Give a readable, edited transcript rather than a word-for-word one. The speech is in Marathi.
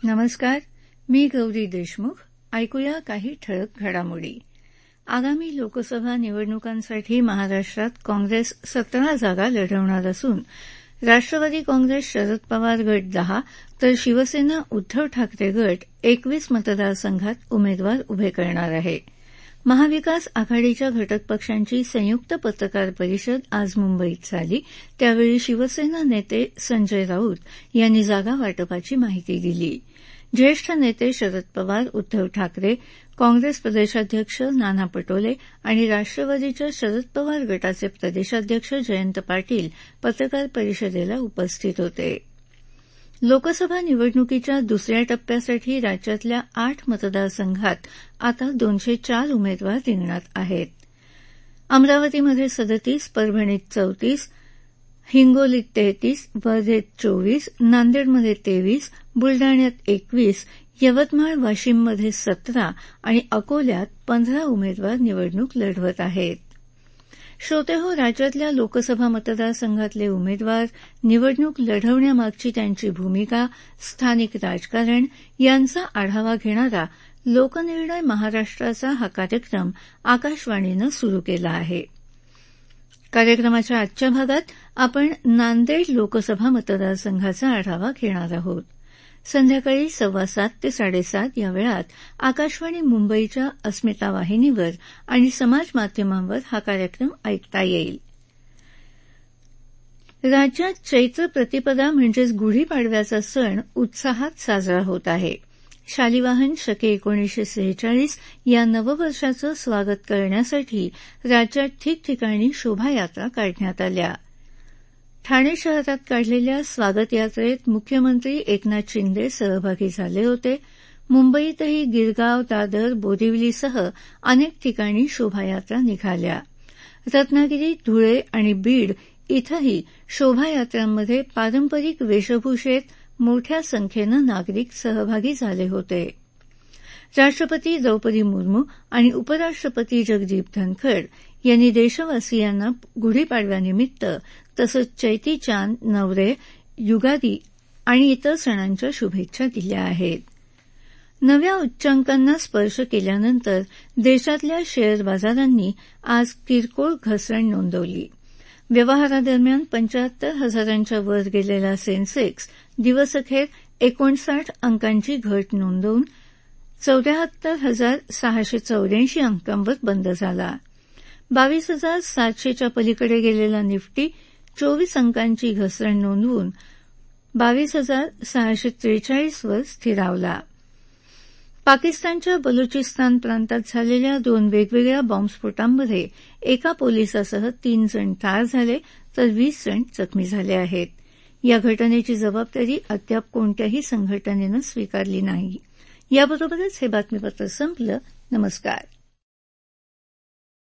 नमस्कार. मी गौरी देशमुख. ऐकूया काही ठळक घडामोडी. आगामी लोकसभा निवडणुकांसाठी महाराष्ट्रात काँग्रेस 17 जागा लढवणार असून राष्ट्रवादी काँग्रेस शरद पवार गट 10 तर शिवसेना उद्धव ठाकरे गट 21 मतदारसंघात उमेदवार उभे करणार आहे. महाविकास आघाडीच्या घटक पक्षांची संयुक्त पत्रकार परिषद आज मुंबईत झाली. त्यावेळी शिवसेना नेते संजय राऊत यांनी जागा वाटपाची माहिती दिली. ज्येष्ठ नेते शरद पवार, उद्धव ठाकरे, काँग्रेस प्रदेशाध्यक्ष नाना पटोले आणि राष्ट्रवादीच्या शरद पवार गटाचे प्रदेशाध्यक्ष जयंत पाटील पत्रकार परिषदेला उपस्थित होते. लोकसभा निवडणुकीच्या दुसऱ्या टप्प्यासाठी राज्यातल्या 8 मतदारसंघात आता 204 उमेदवार रिंगणात आहेत. अमरावतीमध्ये 37, परभणीत 34, हिंगोलीत 33, वर्धेत 24, नांदेडमध्ये 23, बुलडाण्यात 21, यवतमाळ वाशिममध्ये 17 आणि अकोल्यात 15 उमेदवार निवडणूक लढवत आहेत. श्रोतेहो, राज्यातल्या लोकसभा मतदारसंघातले उमेदवार, निवडणूक लढवण्यामागची त्यांची भूमिका, स्थानिक राजकारण यांचा आढावा घेणारा लोकनिर्णय महाराष्ट्राचा हा कार्यक्रम आकाशवाणीनं सुरू केला आहे. कार्यक्रमाच्या आजच्या भागात आपण नांदेड लोकसभा मतदारसंघाचा आढावा घेणार आहोत. संध्याकाळी 7:15 ते 7:30 या वेळात आकाशवाणी मुंबईच्या अस्मिता वाहिनीवर आणि समाज माध्यमांवर हा कार्यक्रम ऐकता येईल. राज्यात चैत्र प्रतिपदा म्हणजेच गुढीपाडव्याचा सण उत्साहात साजरा होत आहे. शालिवाहन शके 1946 या नववर्षाचं स्वागत करण्यासाठी राज्यात ठिकठिकाणी शोभायात्रा काढण्यात आल्या. ठाणे शहरात काढलेल्या स्वागत यात्रेत मुख्यमंत्री एकनाथ शिंदे सहभागी झाले होते. मुंबईतही गिरगाव, दादर, बोरिवलीसह अनेक ठिकाणी शोभायात्रा निघाल्या. रत्नागिरी, धुळे आणि बीड इथंही शोभायात्रांमध्ये पारंपरिक वेशभूषेत मोठ्या संख्येनं नागरिक सहभागी झाले होते. राष्ट्रपती द्रौपदी मुर्मू आणि उपराष्ट्रपती जगदीप धनखड यांनी देशवासियांना गुढीपाडव्यानिमित्त तसंच चैती चांद, नवरे, युगादी आणि इतर सणांच्या शुभेच्छा दिल्या आहेत. नव्या उच्चांकांना स्पर्श केल्यानंतर देशातल्या शेअर बाजारांनी आज किरकोळ घसरण नोंदवली. व्यवहारादरम्यान 75,000च्या वर गेलेला सेन्सेक्स दिवसअखेर 59 अंकांची घट नोंदवून 74,684 अंकांवर बंद झाला. 22,700च्या पलीकडे गेलेला निफ्टी 24 अंकांची घसरण नोंदवून 22,643 वर स्थिरावला. पाकिस्तानच्या बलुचिस्तान प्रांतात झालेल्या 2 वेगवेगळ्या बॉम्बस्फोटांमध्ये एका पोलिसासह 3 जण ठार झाले तर 20 जण जखमी झाले आहेत. या घटनेची जबाबदारी अद्याप कोणत्याही संघटनेनं स्वीकारली नाही. याबरोबरच हे बातमीपत्र संपलं. नमस्कार.